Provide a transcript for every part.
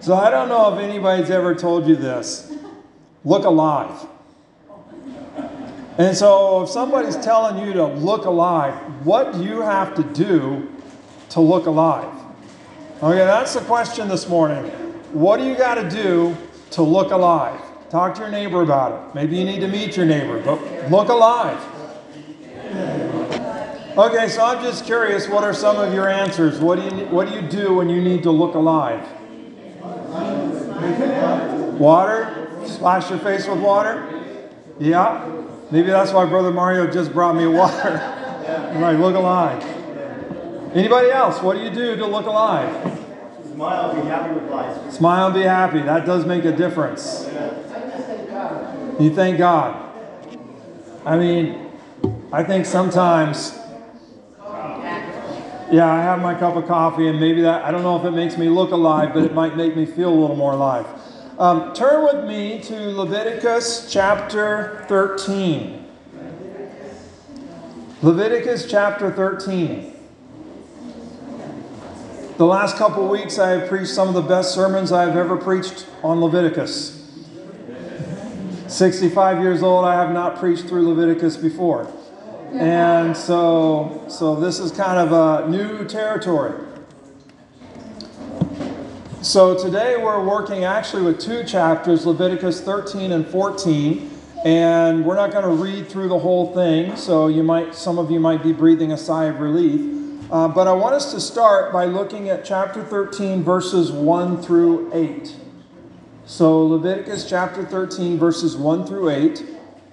So I don't know if anybody's ever told you this. Look alive. And so if somebody's telling you to look alive, what do you have to do to look alive? Okay, that's the question this morning. What do you got to do to look alive? Talk to your neighbor about it. Maybe you need to meet your neighbor, but look alive. Okay, so I'm just curious, what are some of your answers? What do you do when you need to look alive? Water? Splash your face with water? Yeah. Maybe that's why Brother Mario just brought me water. Right, look alive. Anybody else? What do you do to look alive? Smile, be happy with life. Smile and be happy. That does make a difference. You thank God. I mean, I think sometimes, yeah, I have my cup of coffee and maybe that, I don't know if it makes me look alive, but it might make me feel a little more alive. Turn with me to Leviticus chapter 13. Leviticus chapter 13. The last couple of weeks I have preached some of the best sermons I have ever preached on Leviticus. 65 years old, I have not preached through Leviticus before. And so this is kind of a new territory. So today we're working actually with two chapters, Leviticus 13 and 14. And we're not going to read through the whole thing, so some of you might be breathing a sigh of relief. But I want us to start by looking at chapter 13, verses 1 through 8. So Leviticus chapter 13, verses 1 through 8.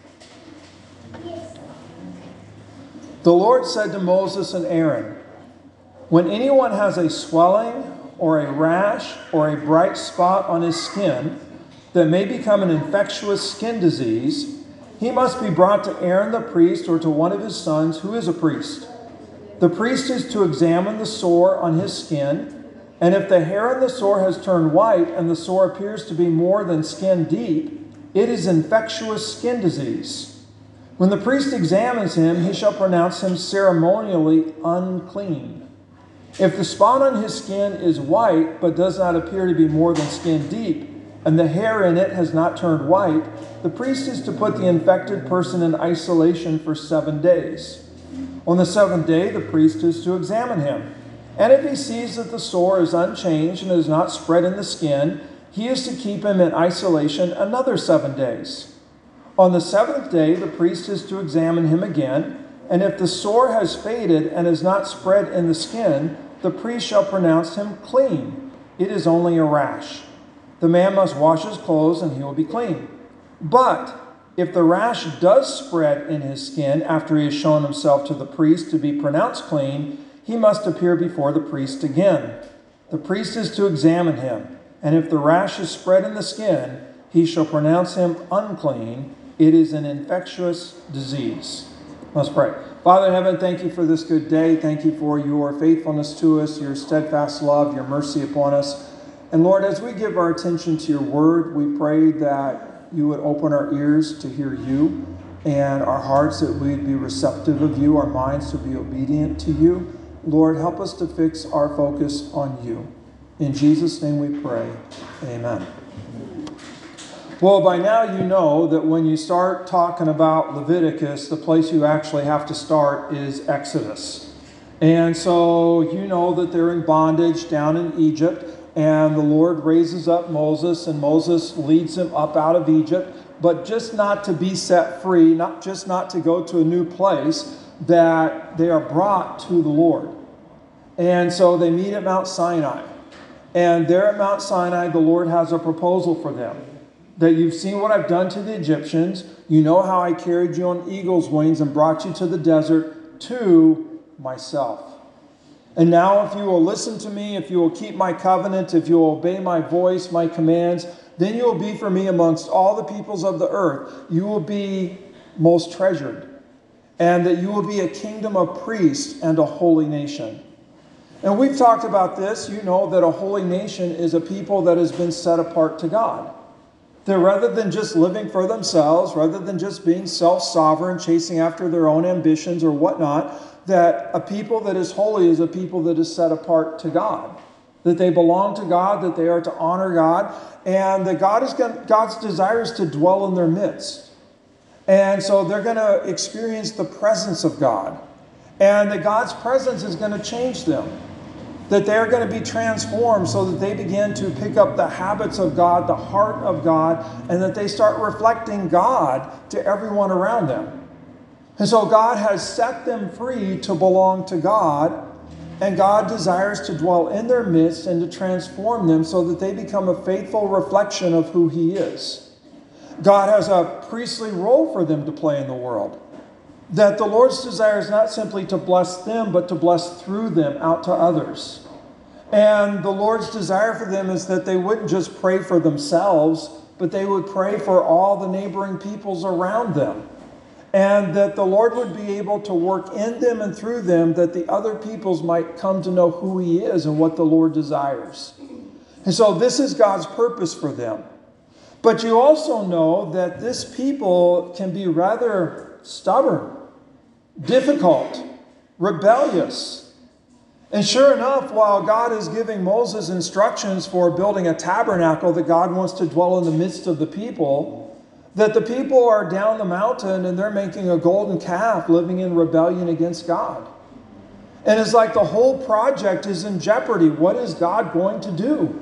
The Lord said to Moses and Aaron, "When anyone has a swelling or a rash or a bright spot on his skin that may become an infectious skin disease, he must be brought to Aaron the priest or to one of his sons who is a priest. The priest is to examine the sore on his skin, and if the hair on the sore has turned white and the sore appears to be more than skin deep, it is infectious skin disease. When the priest examines him, he shall pronounce him ceremonially unclean. If the spot on his skin is white but does not appear to be more than skin deep, and the hair in it has not turned white, the priest is to put the infected person in isolation for 7 days. On the 7th day, the priest is to examine him. And if he sees that the sore is unchanged and is not spread in the skin, he is to keep him in isolation another 7 days. On the 7th day, the priest is to examine him again. And if the sore has faded and is not spread in the skin, the priest shall pronounce him clean. It is only a rash. The man must wash his clothes and he will be clean. But if the rash does spread in his skin after he has shown himself to the priest to be pronounced clean, he must appear before the priest again. The priest is to examine him, and if the rash is spread in the skin, he shall pronounce him unclean. It is an infectious disease. Let's pray. Father in heaven, thank you for this good day. Thank you for your faithfulness to us, your steadfast love, your mercy upon us. And Lord, as we give our attention to your word, we pray that you would open our ears to hear you and our hearts that we'd be receptive of you, our minds to be obedient to you. Lord, help us to fix our focus on you. In Jesus' name we pray. Amen. Well, by now you know that when you start talking about Leviticus, the place you actually have to start is Exodus. And so you know that they're in bondage down in Egypt. And the Lord raises up Moses, and Moses leads him up out of Egypt, but just not to be set free, not to go to a new place, that they are brought to the Lord. And so they meet at Mount Sinai. And there at Mount Sinai, the Lord has a proposal for them. That you've seen what I've done to the Egyptians. You know how I carried you on eagle's wings and brought you to the desert to myself. And now if you will listen to me, if you will keep my covenant, if you will obey my voice, my commands, then you will be for me amongst all the peoples of the earth. You will be most treasured. And that you will be a kingdom of priests and a holy nation. And we've talked about this. You know that a holy nation is a people that has been set apart to God. That rather than just living for themselves, rather than just being self-sovereign, chasing after their own ambitions or whatnot, that a people that is holy is a people that is set apart to God. that they belong to God, that they are to honor God, and that God's desire is to dwell in their midst. And so they're going to experience the presence of God. And that God's presence is going to change them. That they're going to be transformed so that they begin to pick up the habits of God, the heart of God, and that they start reflecting God to everyone around them. And so God has set them free to belong to God, and God desires to dwell in their midst and to transform them so that they become a faithful reflection of who He is. God has a priestly role for them to play in the world. That the Lord's desire is not simply to bless them, but to bless through them out to others. And the Lord's desire for them is that they wouldn't just pray for themselves, but they would pray for all the neighboring peoples around them. And that the Lord would be able to work in them and through them, that the other peoples might come to know who He is and what the Lord desires. And so this is God's purpose for them. But you also know that this people can be rather stubborn, difficult, rebellious. And sure enough, while God is giving Moses instructions for building a tabernacle that God wants to dwell in the midst of the people, that the people are down the mountain and they're making a golden calf living in rebellion against God. And it's like the whole project is in jeopardy. What is God going to do?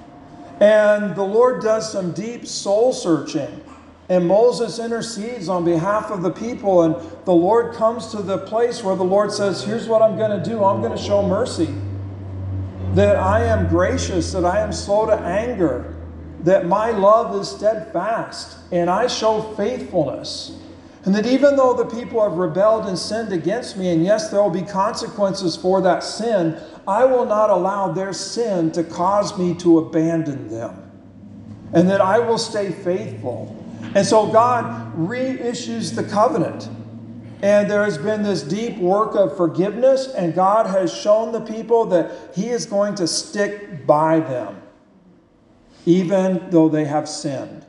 And the Lord does some deep soul searching. And Moses intercedes on behalf of the people. And the Lord comes to the place where the Lord says, here's what I'm going to do. I'm going to show mercy. That I am gracious, that I am slow to anger, that my love is steadfast, and I show faithfulness. And that even though the people have rebelled and sinned against me, and yes, there will be consequences for that sin, I will not allow their sin to cause me to abandon them. And that I will stay faithful. And so God reissues the covenant. And there has been this deep work of forgiveness, and God has shown the people that He is going to stick by them, even though they have sinned.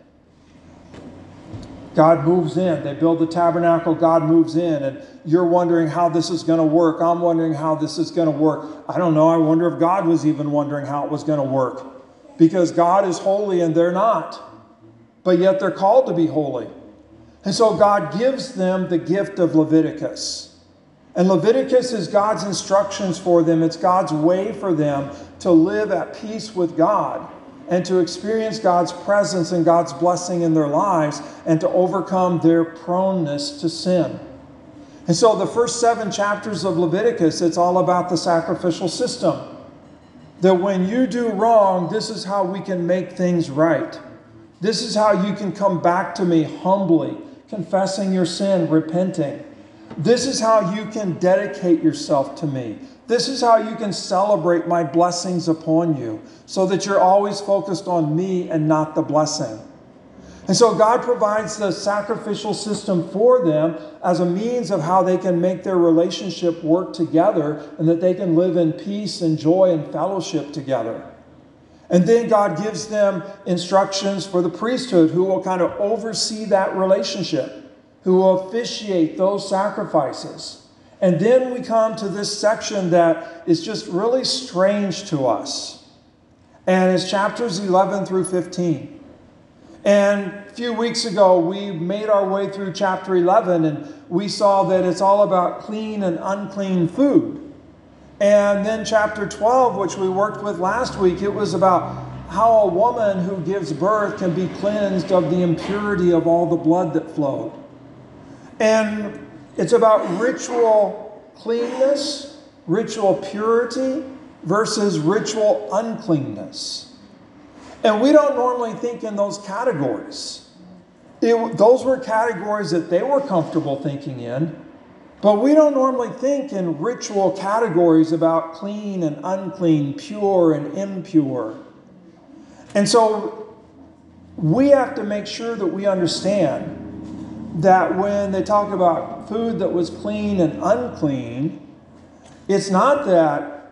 God moves in. They build the tabernacle. God moves in. And you're wondering how this is going to work. I'm wondering how this is going to work. I don't know. I wonder if God was even wondering how it was going to work. Because God is holy and they're not. But yet they're called to be holy. And so God gives them the gift of Leviticus. And Leviticus is God's instructions for them. It's God's way for them to live at peace with God, and to experience God's presence and God's blessing in their lives, and to overcome their proneness to sin. And so the first 7 chapters of Leviticus, it's all about the sacrificial system. That when you do wrong, this is how we can make things right. This is how you can come back to me humbly, confessing your sin, repenting. This is how you can dedicate yourself to me. This is how you can celebrate my blessings upon you, so that you're always focused on me and not the blessing. And so God provides the sacrificial system for them as a means of how they can make their relationship work together, and that they can live in peace and joy and fellowship together. And then God gives them instructions for the priesthood, who will kind of oversee that relationship, who will officiate those sacrifices. And then we come to this section that is just really strange to us. And it's chapters 11 through 15. And a few weeks ago, we made our way through chapter 11, and we saw that it's all about clean and unclean food. And then chapter 12, which we worked with last week, it was about how a woman who gives birth can be cleansed of the impurity of all the blood that flowed. And it's about ritual cleanness, ritual purity, versus ritual uncleanness. And we don't normally think in those categories. Those were categories that they were comfortable thinking in, but we don't normally think in ritual categories about clean and unclean, pure and impure. And so we have to make sure that we understand that when they talk about food that was clean and unclean, it's not that,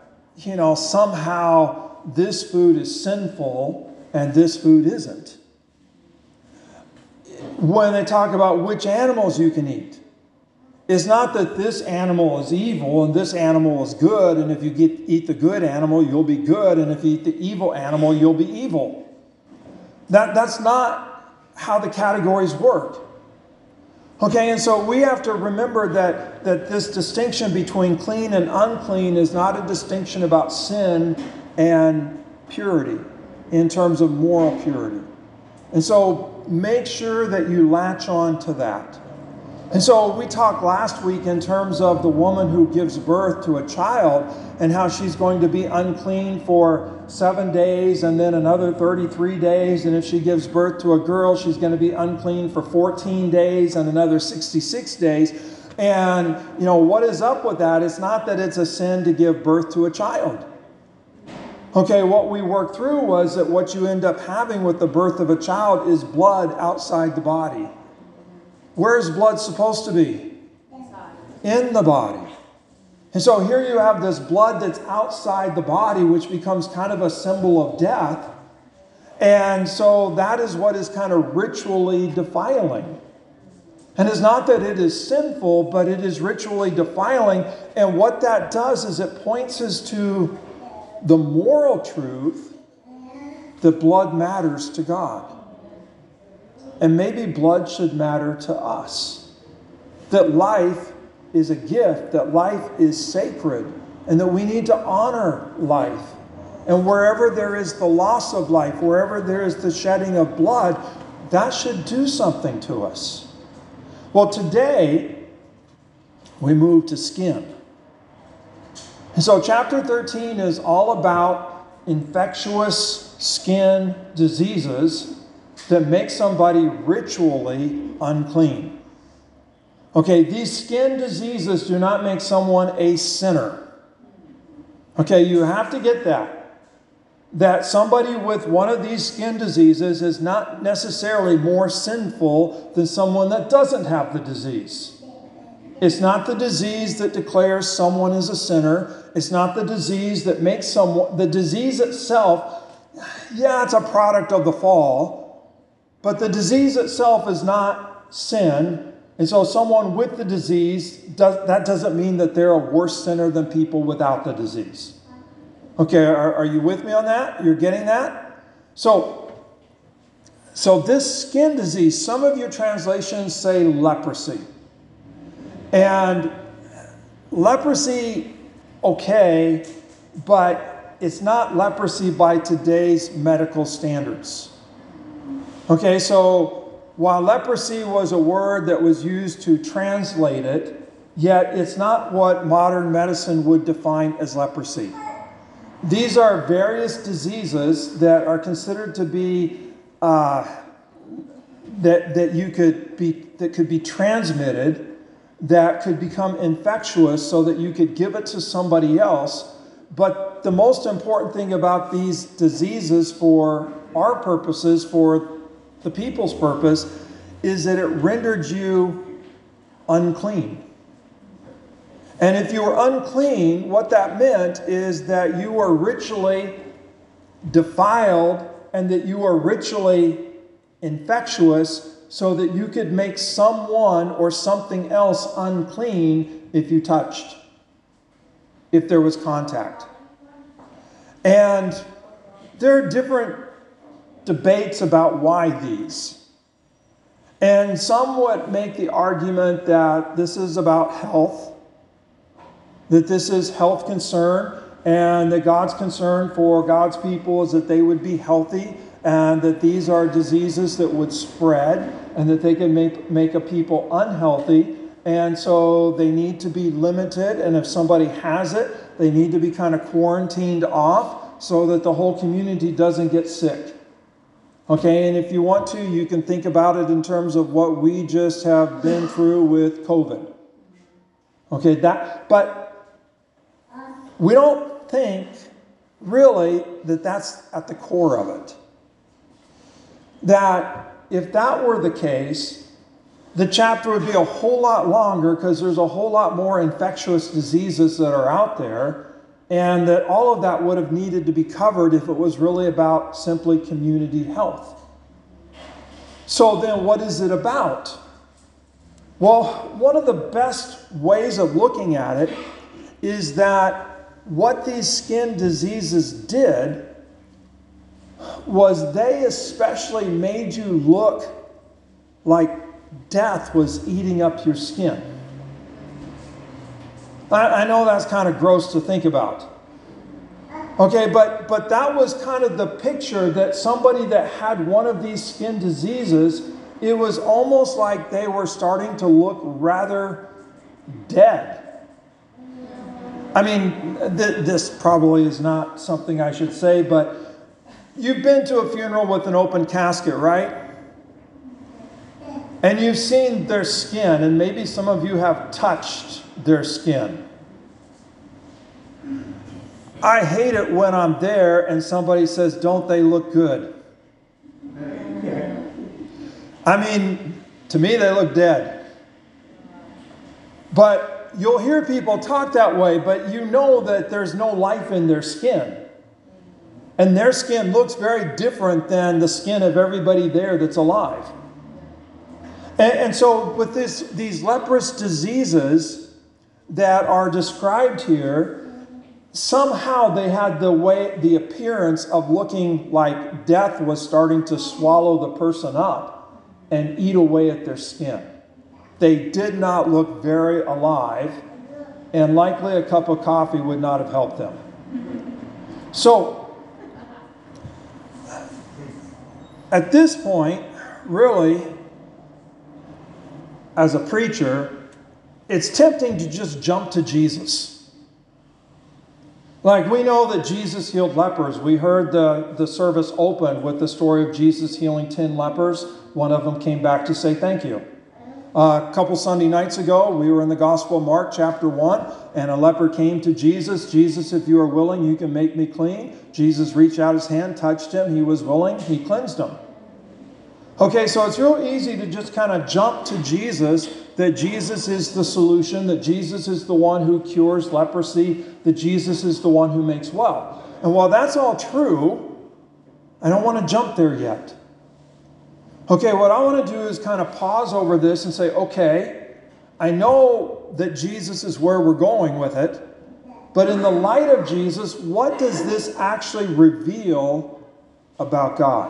somehow this food is sinful and this food isn't. When they talk about which animals you can eat, is not that this animal is evil and this animal is good, and if you eat the good animal, you'll be good, and if you eat the evil animal, you'll be evil. That's not how the categories work. Okay, and so we have to remember that this distinction between clean and unclean is not a distinction about sin and purity in terms of moral purity. And so make sure that you latch on to that. And so we talked last week in terms of the woman who gives birth to a child and how she's going to be unclean for 7 days and then another 33 days. And if she gives birth to a girl, she's going to be unclean for 14 days and another 66 days. And, what is up with that? It's not that it's a sin to give birth to a child. Okay, what we worked through was that what you end up having with the birth of a child is blood outside the body. Where is blood supposed to be? In the body. And so here you have this blood that's outside the body, which becomes kind of a symbol of death. And so that is what is kind of ritually defiling. And it's not that it is sinful, but it is ritually defiling. And what that does is it points us to the moral truth that blood matters to God. And maybe blood should matter to us. That life is a gift, that life is sacred, and that we need to honor life. And wherever there is the loss of life, wherever there is the shedding of blood, that should do something to us. Well, today, we move to skin. And so chapter 13 is all about infectious skin diseases that make somebody ritually unclean. Okay, these skin diseases do not make someone a sinner. Okay, you have to get that. That somebody with one of these skin diseases is not necessarily more sinful than someone that doesn't have the disease. It's not the disease that declares someone as a sinner. It's not the disease that makes someone... The disease itself, it's a product of the fall. But the disease itself is not sin. And so someone with the disease, that doesn't mean that they're a worse sinner than people without the disease. Okay, are you with me on that? You're getting that? So this skin disease, some of your translations say leprosy. And leprosy, okay, but it's not leprosy by today's medical standards. Okay, so while leprosy was a word that was used to translate it, yet it's not what modern medicine would define as leprosy. These are various diseases that are considered to be that could be transmitted, that could become infectious so that you could give it to somebody else. But the most important thing about these diseases for our purposes, for the people's purpose, is that it rendered you unclean. And if you were unclean, what that meant is that you were ritually defiled and that you were ritually infectious so that you could make someone or something else unclean if you touched, if there was contact. And there are different debates about why these. And some would make the argument that this is about health, that this is health concern, and that God's concern for God's people is that they would be healthy, and that these are diseases that would spread, and that they can make a people unhealthy, and so they need to be limited, and if somebody has it, they need to be kind of quarantined off so that the whole community doesn't get sick. Okay, and if you want to, you can think about it in terms of what we just have been through with COVID. Okay, but we don't think really that that's at the core of it. That if that were the case, the chapter would be a whole lot longer because there's a whole lot more infectious diseases that are out there. And that all of that would have needed to be covered if it was really about simply community health. So then what is it about? Well, one of the best ways of looking at it is that what these skin diseases did was they especially made you look like death was eating up your skin. I know that's kind of gross to think about. Okay, but that was kind of the picture that somebody that had one of these skin diseases, it was almost like they were starting to look rather dead. I mean, this probably is not something I should say, but you've been to a funeral with an open casket, right? And you've seen their skin, and maybe some of you have touched their skin. I hate it when I'm there and somebody says, "Don't they look good?" I mean, to me, they look dead. But you'll hear people talk that way, but you know that there's no life in their skin. And their skin looks very different than the skin of everybody there that's alive. And so with these leprous diseases that are described here, somehow they had the appearance of looking like death was starting to swallow the person up and eat away at their skin. They did not look very alive, and likely a cup of coffee would not have helped them. So, at this point, really, as a preacher, it's tempting to just jump to Jesus. Like, we know that Jesus healed lepers. We heard the service open with the story of Jesus healing 10 lepers. One of them came back to say thank you. A couple Sunday nights ago, we were in the Gospel of Mark, chapter 1, and a leper came to Jesus. "Jesus, if you are willing, you can make me clean." Jesus reached out his hand, touched him. He was willing. He cleansed him. Okay, so it's real easy to just kind of jump to Jesus, that Jesus is the solution, that Jesus is the one who cures leprosy, that Jesus is the one who makes well. And while that's all true, I don't want to jump there yet. Okay, what I want to do is kind of pause over this and say, okay, I know that Jesus is where we're going with it, but in the light of Jesus, what does this actually reveal about God?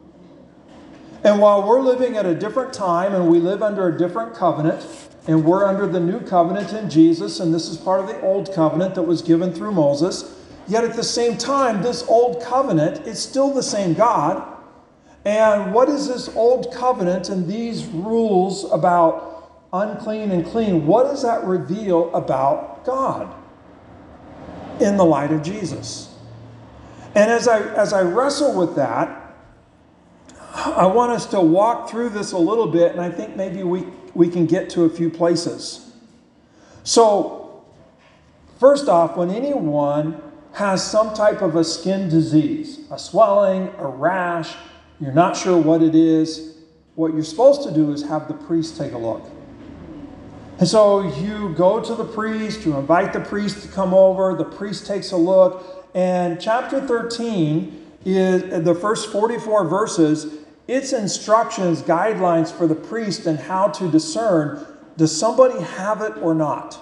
And while we're living at a different time and we live under a different covenant, and we're under the new covenant in Jesus, and this is part of the old covenant that was given through Moses, yet at the same time, this old covenant is still the same God. And what is this old covenant and these rules about unclean and clean? What does that reveal about God in the light of Jesus? And as I wrestle with that, I want us to walk through this a little bit, and I think maybe we can get to a few places. So, first off, when anyone has some type of a skin disease, a swelling, a rash, you're not sure what it is, what you're supposed to do is have the priest take a look. And so you go to the priest, you invite the priest to come over, the priest takes a look, and chapter 13 is the first 44 verses. It's instructions, guidelines for the priest and how to discern, does somebody have it or not?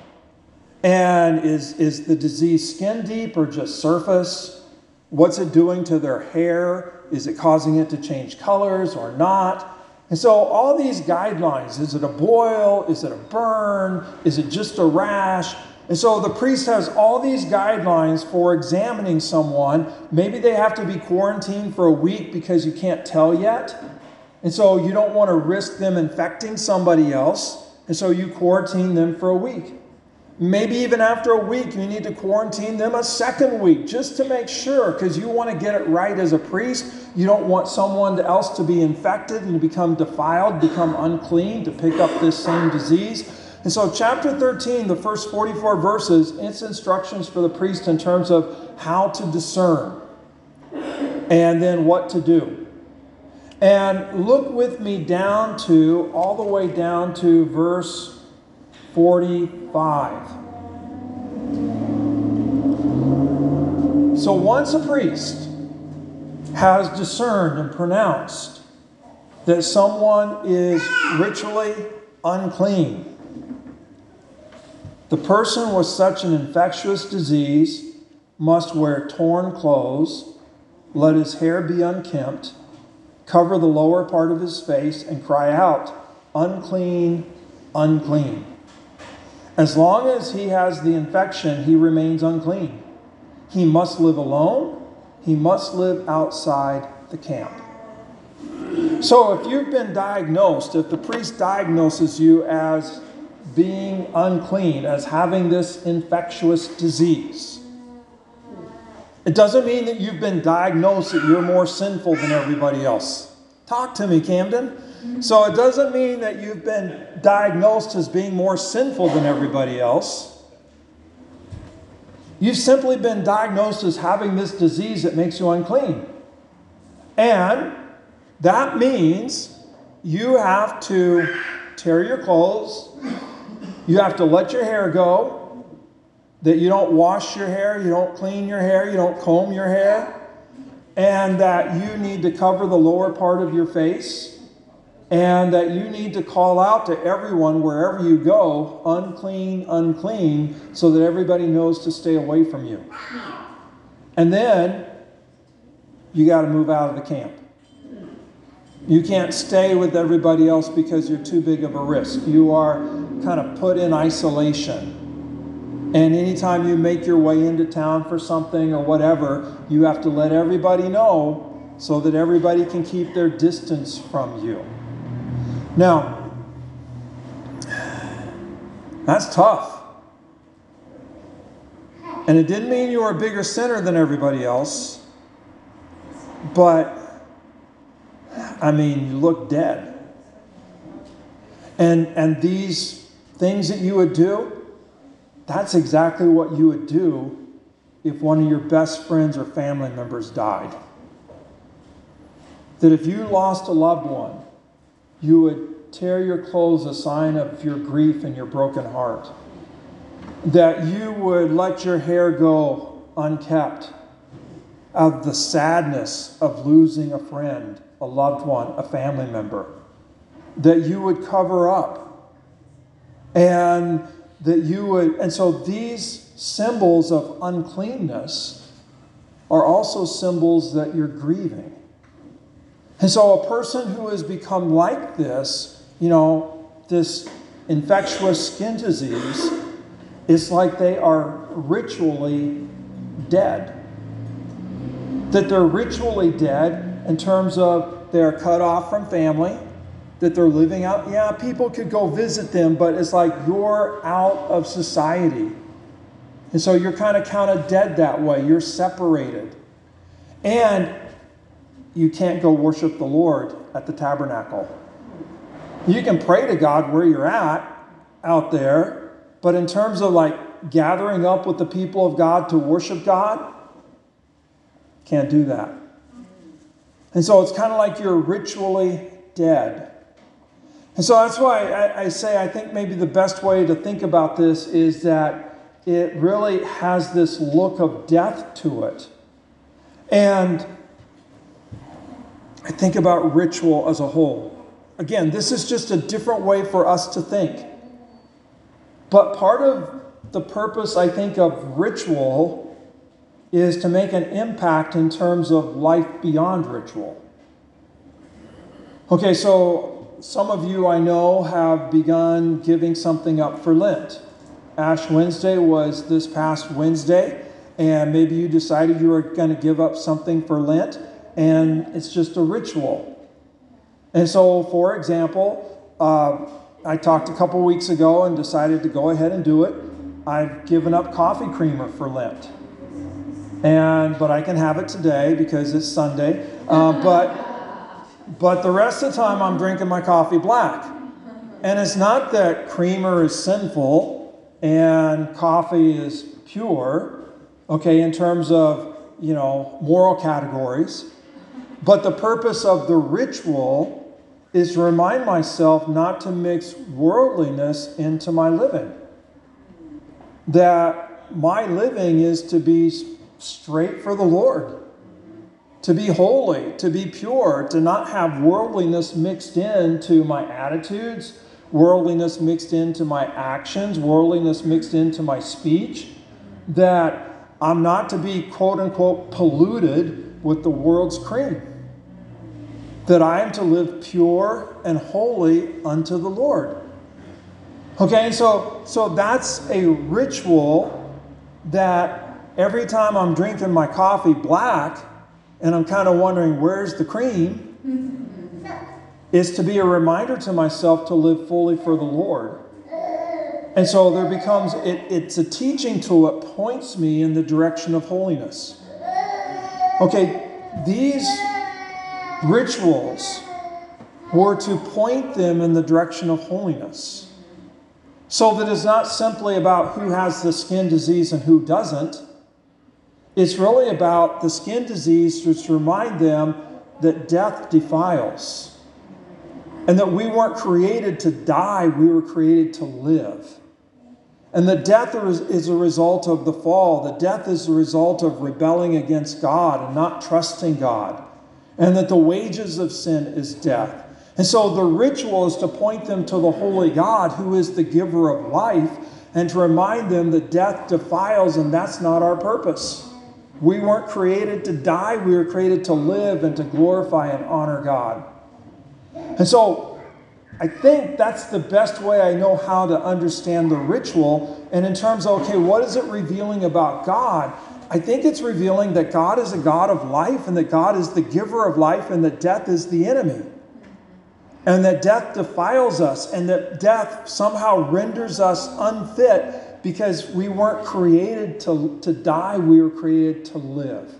And is the disease skin deep or just surface? What's it doing to their hair? Is it causing it to change colors or not? And so all these guidelines, is it a boil? Is it a burn? Is it just a rash? And so the priest has all these guidelines for examining someone. Maybe they have to be quarantined for a week because you can't tell yet. And so you don't want to risk them infecting somebody else. And so you quarantine them for a week. Maybe even after a week, you need to quarantine them a second week just to make sure, because you want to get it right as a priest. You don't want someone else to be infected and to become defiled, become unclean, to pick up this same disease. And so chapter 13, the first 44 verses, it's instructions for the priest in terms of how to discern and then what to do. And look with me all the way down to verse 45. So once a priest has discerned and pronounced that someone is ritually unclean. The person with such an infectious disease must wear torn clothes, let his hair be unkempt, cover the lower part of his face, and cry out, "Unclean, unclean." As long as he has the infection, he remains unclean. He must live alone. He must live outside the camp. So if you've been diagnosed, if the priest diagnoses you as being unclean, as having this infectious disease, it doesn't mean that you've been diagnosed that you're more sinful than everybody else. Talk to me, Camden. So it doesn't mean that you've been diagnosed as being more sinful than everybody else. You've simply been diagnosed as having this disease that makes you unclean. And that means you have to tear your clothes, you have to let your hair go, that you don't wash your hair, you don't clean your hair, you don't comb your hair, and that you need to cover the lower part of your face, and that you need to call out to everyone wherever you go, "Unclean, unclean," so that everybody knows to stay away from you. And then you got to move out of the camp. You can't stay with everybody else because you're too big of a risk. You are kind of put in isolation. And anytime you make your way into town for something or whatever, you have to let everybody know so that everybody can keep their distance from you. Now, that's tough. And it didn't mean you were a bigger sinner than everybody else, but, I mean, you look dead. And these things that you would do, that's exactly what you would do if one of your best friends or family members died. That if you lost a loved one, you would tear your clothes, a sign of your grief and your broken heart. That you would let your hair go unkept of the sadness of losing a friend, a loved one, a family member. That you would cover up. And that you would, and so these symbols of uncleanness are also symbols that you're grieving. And so a person who has become like this, this infectious skin disease, it's like they are ritually dead. That they're ritually dead in terms of they're cut off from family, that they're living out. Yeah, people could go visit them, but it's like you're out of society. And so you're kind of counted dead that way. You're separated. And you can't go worship the Lord at the tabernacle. You can pray to God where you're at, out there, but in terms of like gathering up with the people of God to worship God, can't do that. And so it's kind of like you're ritually dead. And so that's why I say I think maybe the best way to think about this is that it really has this look of death to it. And I think about ritual as a whole. Again, this is just a different way for us to think. But part of the purpose, I think, of ritual is to make an impact in terms of life beyond ritual. Okay, so some of you I know have begun giving something up for Lent. Ash Wednesday was this past Wednesday, and maybe you decided you were going to give up something for Lent, and it's just a ritual. And so, for example, I talked a couple weeks ago and decided to go ahead and do it. I've given up coffee creamer for Lent. But I can have it today because it's Sunday. But the rest of the time I'm drinking my coffee black. And it's not that creamer is sinful and coffee is pure, okay, in terms of, moral categories. But the purpose of the ritual is to remind myself not to mix worldliness into my living. That my living is to be straight for the Lord. To be holy, to be pure, to not have worldliness mixed into my attitudes worldliness mixed into my actions, worldliness mixed into my speech, that I'm not to be, quote unquote, polluted with the world's cream. That I am to live pure and holy unto the Lord. Okay, so that's a ritual that every time I'm drinking my coffee black and I'm kind of wondering where's the cream, is to be a reminder to myself to live fully for the Lord. And so there becomes, it's a teaching tool that points me in the direction of holiness. Okay, these rituals were to point them in the direction of holiness. So that it's not simply about who has the skin disease and who doesn't. It's really about the skin disease to remind them that death defiles. And that we weren't created to die, we were created to live. And the death is a result of the fall. The death is the result of rebelling against God and not trusting God. And that the wages of sin is death. And so the ritual is to point them to the holy God who is the giver of life and to remind them that death defiles and that's not our purpose. We weren't created to die, we were created to live and to glorify and honor God. And so I think that's the best way I know how to understand the ritual. And in terms of, okay, what is it revealing about God? I think it's revealing that God is a God of life and that God is the giver of life and that death is the enemy. And that death defiles us and that death somehow renders us unfit because we weren't created to die, we were created to live.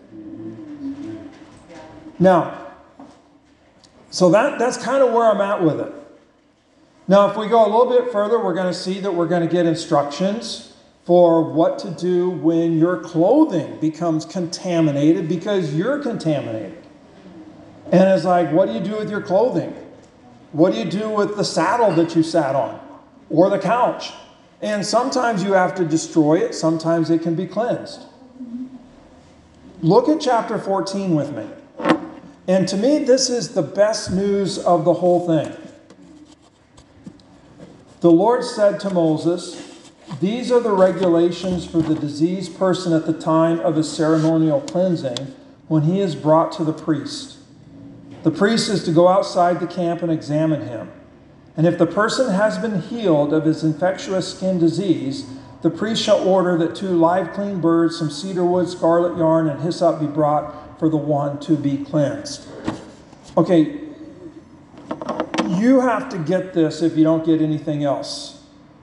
Now, so that's kind of where I'm at with it. Now, if we go a little bit further, we're going to see that we're going to get instructions for what to do when your clothing becomes contaminated because you're contaminated. And it's like, what do you do with your clothing? What do you do with the saddle that you sat on or the couch? And sometimes you have to destroy it. Sometimes it can be cleansed. Look at chapter 14 with me. And to me, this is the best news of the whole thing. The Lord said to Moses, "These are the regulations for the diseased person at the time of his ceremonial cleansing when he is brought to the priest. The priest is to go outside the camp and examine him. And if the person has been healed of his infectious skin disease, the priest shall order that 2 live clean birds, some cedar wood, scarlet yarn, and hyssop be brought for the one to be cleansed." Okay, you have to get this if you don't get anything else.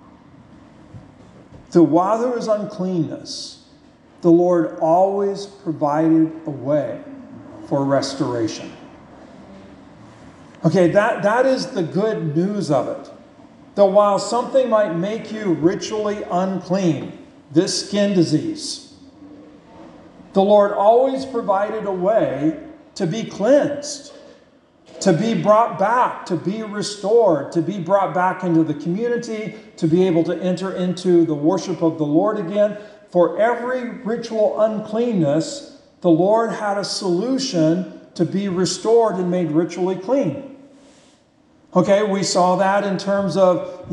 So while there was uncleanness, the Lord always provided a way for restoration. Okay, that is the good news of it. That while something might make you ritually unclean, this skin disease, the Lord always provided a way to be cleansed, to be brought back, to be restored, to be brought back into the community, to be able to enter into the worship of the Lord again. For every ritual uncleanness, the Lord had a solution to be restored and made ritually clean. Okay, we saw that in terms of,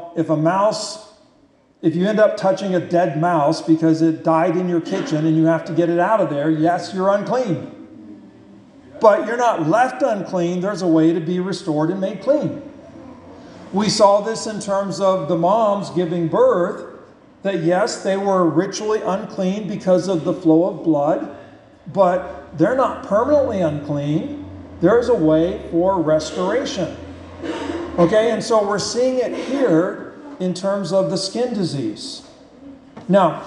if you end up touching a dead mouse because it died in your kitchen and you have to get it out of there, yes, you're unclean. But you're not left unclean. There's a way to be restored and made clean. We saw this in terms of the moms giving birth, that yes, they were ritually unclean because of the flow of blood, but they're not permanently unclean. There's a way for restoration. Okay, and so we're seeing it here in terms of the skin disease. Now,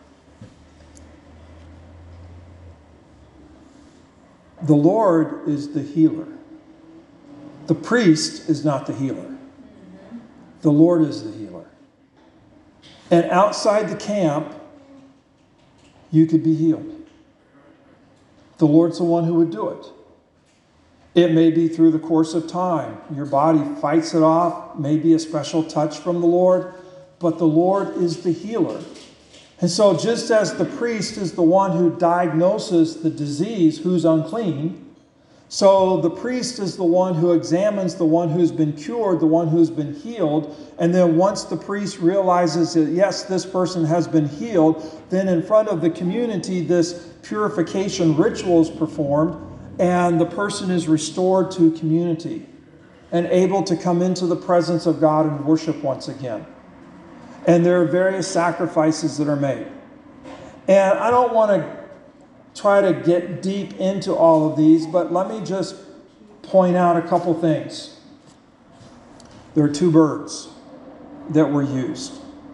the Lord is the healer. The priest is not the healer. The Lord is the healer. And outside the camp, you could be healed. The Lord's the one who would do it. It may be through the course of time. Your body fights it off, maybe a special touch from the Lord, but the Lord is the healer. And so just as the priest is the one who diagnoses the disease, who's unclean, So the priest is the one who examines the one who's been cured, the one who's been healed. And then once the priest realizes that, yes, this person has been healed, then in front of the community, this purification ritual is performed, and the person is restored to community and able to come into the presence of God and worship once again. And there are various sacrifices that are made. And I don't want to try to get deep into all of these, but let me just point out a couple things. There are 2 birds that were used.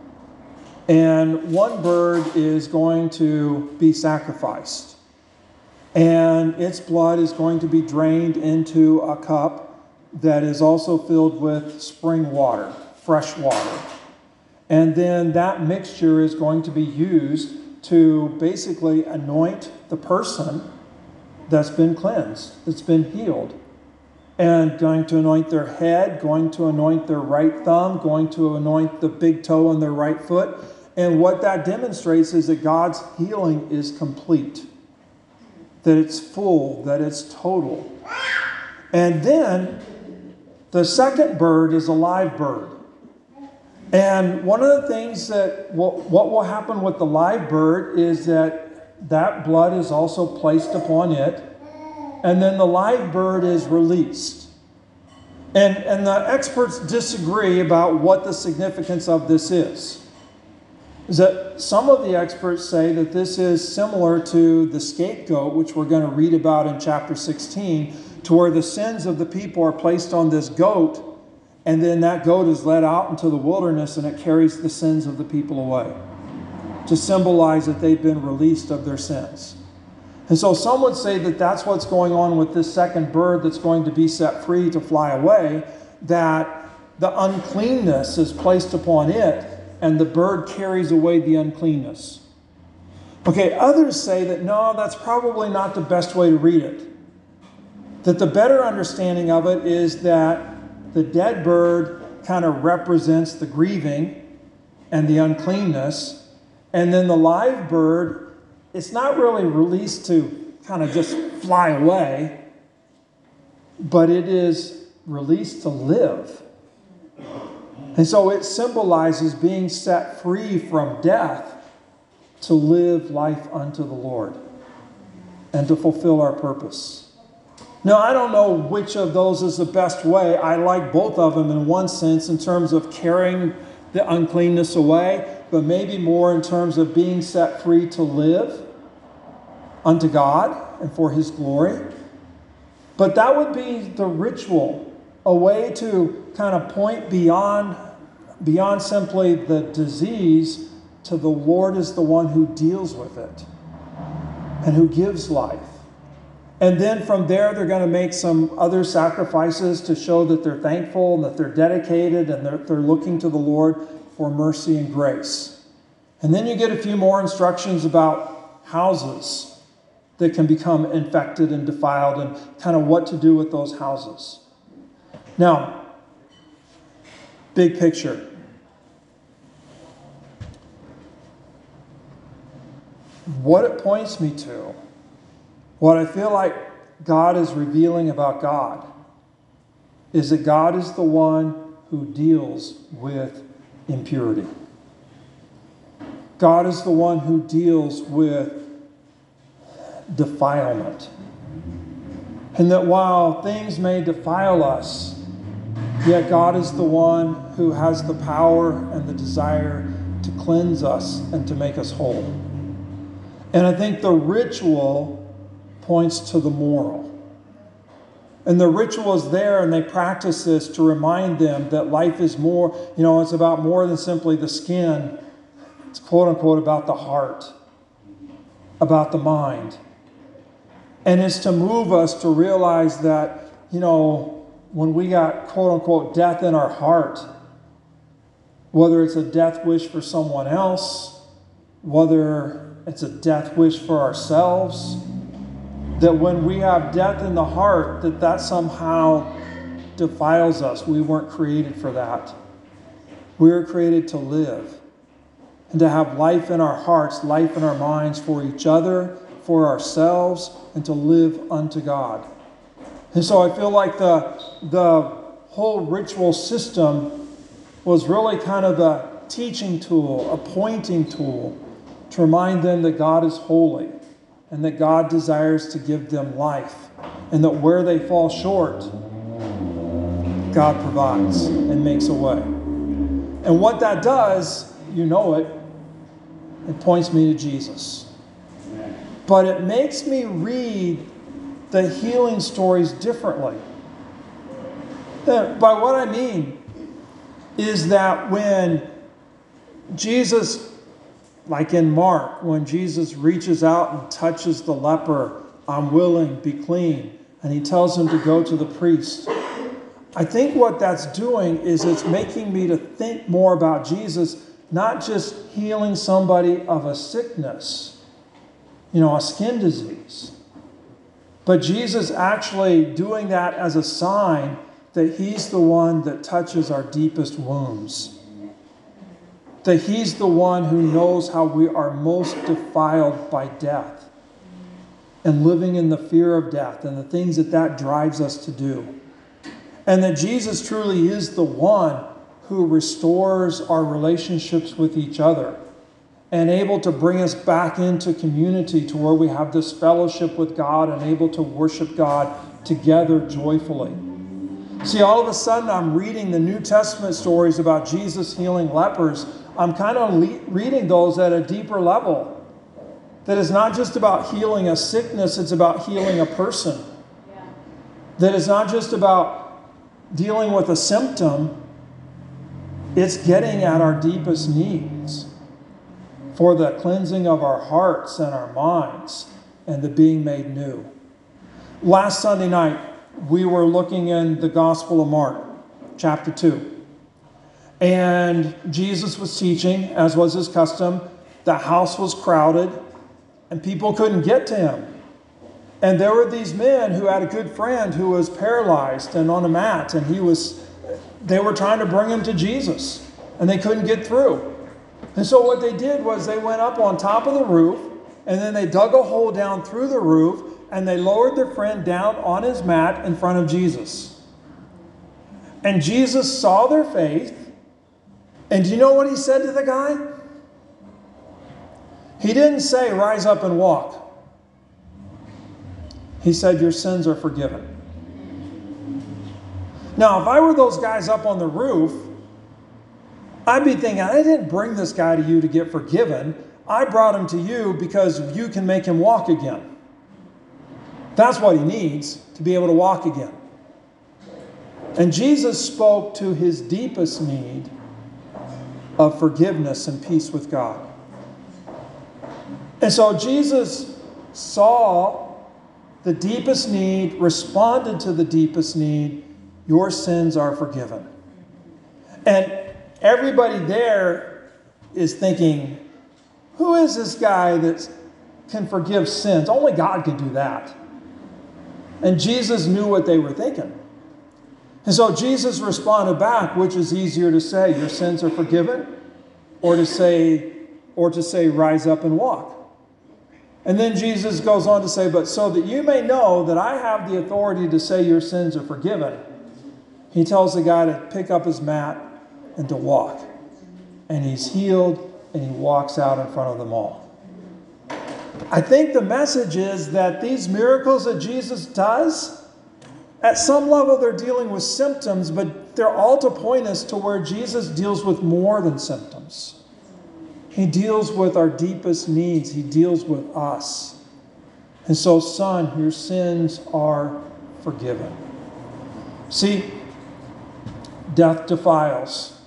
And one bird is going to be sacrificed. And its blood is going to be drained into a cup that is also filled with spring water, fresh water. And then that mixture is going to be used to basically anoint the person that's been cleansed, that's been healed. And going to anoint their head, going to anoint their right thumb, going to anoint the big toe on their right foot. And what that demonstrates is that God's healing is complete, that it's full, that it's total. And then the second bird is a live bird. And one of the things that what will happen with the live bird is that blood is also placed upon it, and then the live bird is released. And the experts disagree about what the significance of this is. Is that some of the experts say that this is similar to the scapegoat, which we're going to read about in chapter 16, to where the sins of the people are placed on this goat, and then that goat is led out into the wilderness and it carries the sins of the people away, to symbolize that they've been released of their sins. And so some would say that that's what's going on with this second bird that's going to be set free to fly away, that the uncleanness is placed upon it and the bird carries away the uncleanness. Okay, others say that no, that's probably not the best way to read it. That the better understanding of it is that the dead bird kind of represents the grieving and the uncleanness. And then the live bird, it's not really released to kind of just fly away, but it is released to live. And so it symbolizes being set free from death to live life unto the Lord and to fulfill our purpose. Now, I don't know which of those is the best way. I like both of them in one sense in terms of carrying the uncleanness away, but maybe more in terms of being set free to live unto God and for His glory. But that would be the ritual, a way to kind of point beyond simply the disease to the Lord is the one who deals with it and who gives life. And then from there, they're going to make some other sacrifices to show that they're thankful and that they're dedicated and they're looking to the Lord for mercy and grace. And then you get a few more instructions about houses that can become infected and defiled and kind of what to do with those houses. Now, big picture. What it points me to, what I feel like God is revealing about God, is that God is the one who deals with impurity. God is the one who deals with defilement. And that while things may defile us, yet God is the one who has the power and the desire to cleanse us and to make us whole. And I think the ritual points to the moral. And the ritual is there, and they practice this to remind them that life is more, it's about more than simply the skin. It's quote unquote about the heart, about the mind. And it's to move us to realize that, when we got quote unquote death in our heart, whether it's a death wish for someone else, whether it's a death wish for ourselves, that when we have death in the heart, that somehow defiles us. We weren't created for that. We were created to live and to have life in our hearts, life in our minds for each other, for ourselves, and to live unto God. And so I feel like the whole ritual system was really kind of the teaching tool, a pointing tool to remind them that God is holy and that God desires to give them life, and that where they fall short, God provides and makes a way. And what that does, you know it points me to Jesus. But it makes me read the healing stories differently. By what I mean is that when Jesus, like in Mark, when Jesus reaches out and touches the leper, I'm willing, be clean, and he tells him to go to the priest. I think what that's doing is it's making me to think more about Jesus, not just healing somebody of a sickness, a skin disease, but Jesus actually doing that as a sign that he's the one that touches our deepest wounds. That he's the one who knows how we are most defiled by death and living in the fear of death and the things that drives us to do. And that Jesus truly is the one who restores our relationships with each other and able to bring us back into community to where we have this fellowship with God and able to worship God together joyfully. See, all of a sudden I'm reading the New Testament stories about Jesus healing lepers. I'm kind of reading those at a deeper level. That it's not just about healing a sickness, it's about healing a person. Yeah. That it's not just about dealing with a symptom, it's getting at our deepest needs for the cleansing of our hearts and our minds and the being made new. Last Sunday night, we were looking in the Gospel of Mark, chapter 2. And Jesus was teaching, as was his custom. The house was crowded, and people couldn't get to him. And there were these men who had a good friend who was paralyzed and on a mat, and they were trying to bring him to Jesus, and they couldn't get through. And so what they did was they went up on top of the roof, and then they dug a hole down through the roof, and they lowered their friend down on his mat in front of Jesus. And Jesus saw their faith. And do you know what he said to the guy? He didn't say, rise up and walk. He said, your sins are forgiven. Now, if I were those guys up on the roof, I'd be thinking, I didn't bring this guy to you to get forgiven. I brought him to you because you can make him walk again. That's what he needs to be able to walk again. And Jesus spoke to his deepest need of forgiveness and peace with God. And so Jesus saw the deepest need, responded to the deepest need. Your sins are forgiven. And everybody there is thinking, who is this guy that can forgive sins? Only God can do that. And Jesus knew what they were thinking. And so Jesus responded back, which is easier to say, your sins are forgiven, or to say, rise up and walk. And then Jesus goes on to say, but so that you may know that I have the authority to say your sins are forgiven, he tells the guy to pick up his mat and to walk. And he's healed, and he walks out in front of them all. I think the message is that these miracles that Jesus does, at some level they're dealing with symptoms, but they're all to point us to where Jesus deals with more than symptoms. He deals with our deepest needs. He deals with us. And so, son, your sins are forgiven. See, death defiles,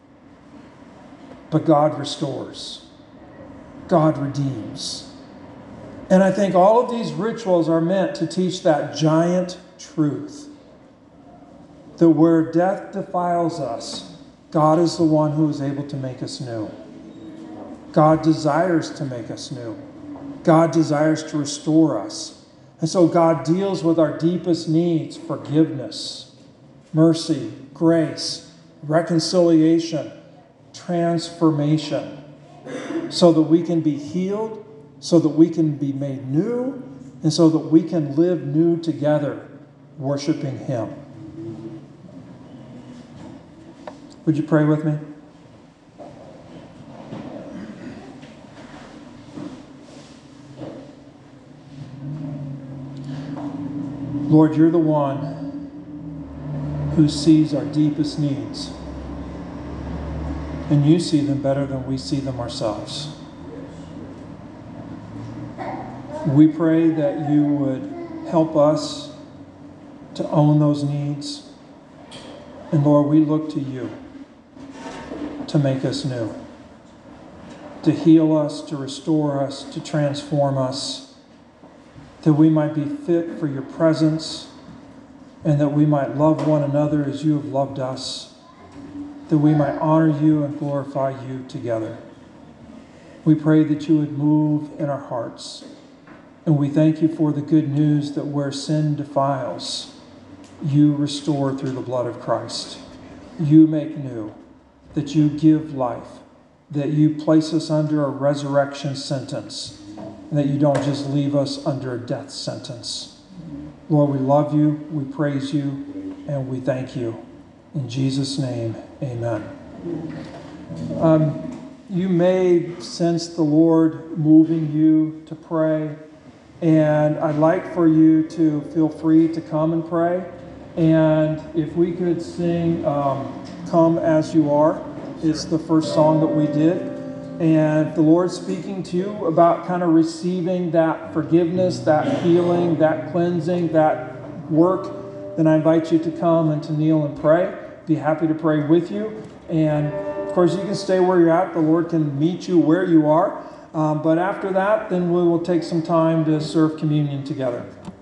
but God restores. God redeems. And I think all of these rituals are meant to teach that giant truth. That where death defiles us, God is the one who is able to make us new. God desires to make us new. God desires to restore us. And so God deals with our deepest needs: forgiveness, mercy, grace, reconciliation, transformation, so that we can be healed, so that we can be made new, and so that we can live new together worshiping Him. Would you pray with me? Lord, you're the one who sees our deepest needs. And you see them better than we see them ourselves. We pray that you would help us to own those needs. And Lord, we look to you to make us new, to heal us, to restore us, to transform us, that we might be fit for your presence, and that we might love one another as you have loved us, that we might honor you and glorify you together. We pray that you would move in our hearts, and we thank you for the good news that where sin defiles, you restore through the blood of Christ. You make new, that you give life, that you place us under a resurrection sentence, and that you don't just leave us under a death sentence. Lord, we love you, we praise you, and we thank you. In Jesus' name, amen. You may sense the Lord moving you to pray, and I'd like for you to feel free to come and pray. And if we could sing Come As You Are, it's the first song that we did. And the Lord's speaking to you about kind of receiving that forgiveness, that healing, that cleansing, that work, then I invite you to come and to kneel and pray. Be happy to pray with you. And of course, you can stay where you're at. The Lord can meet you where you are. But after that, then we will take some time to serve communion together.